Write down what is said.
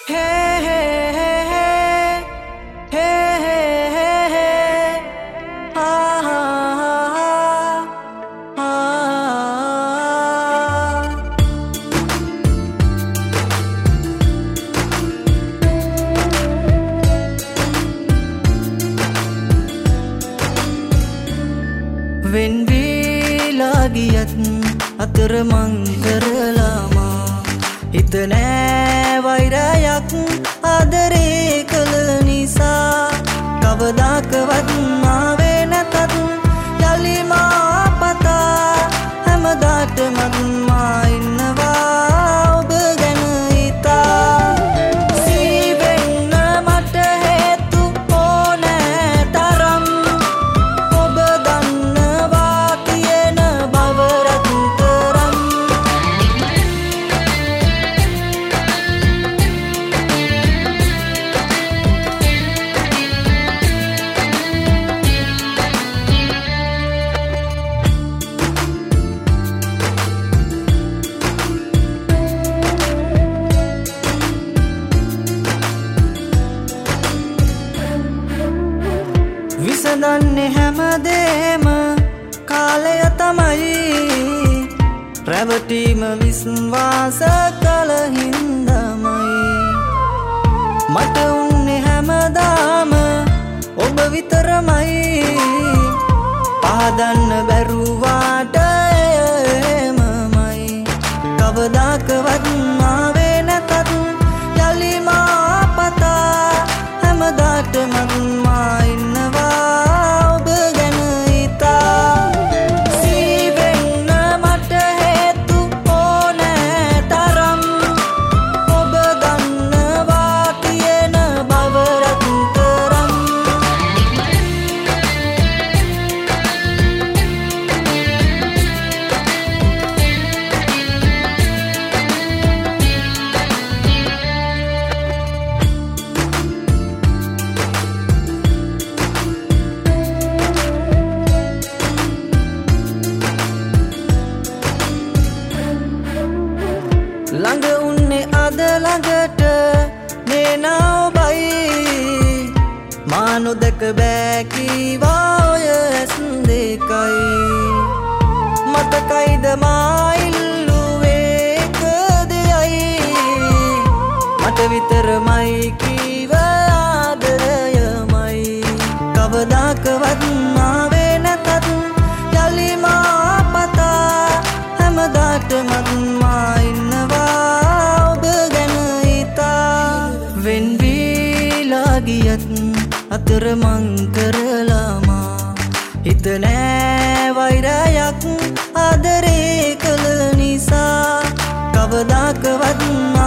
වෙන් වීලා ගියත් අතරමං කරලාමා හිත නෑ වෛරයක් ආදරේ කළ නිසා කවදාකවත් මාවේ නැතත් යලි මා පතා හැමදාටමත් මා ඉන්නවා ඔබ ගැන හිතා සීවෙන්න මට හේතු ඕනෑ තරම් ඔබ දන්නවා කියන බව රත්තරන් විසඳන්නේ හැමදේම කාලය තමයි රැවටීම විශ්වාස කළ හින්දමයි මට උන්නේ හැමදාම ඔබ විතරමයි පහදන්න බැරුවාට එමමයි කවදාකවත් මාවේ නැතත් යලි මා පතා හැමදාටමත් මා ඉන්නවා ඔබ ගැන හිතා සීවෙන්න මට හේතු ඕනෑ තරම් ඔබ දන්නවා කියන බව රත්තරන් ළඟ උන්නේ අද ළඟට නේනා ඔබයි මා නොදැක බෑ කීවා ඔය ඇස් දෙකයි මතකයිද මා ඉල්ලුවේ එක දෙයයි මට විතරමයි කීව ආදරයමයි කවදාකවත් මාවේ නැතත් යලි මා පතා හැමදාටමත් මා ඉන්නවා ඔබ ගැන හිතා වෙන් වීලා ගියත් අතරමං කරලාමා හිත නෑ වෛරයක් ආදරේ කළ නිසා කවදාකවත්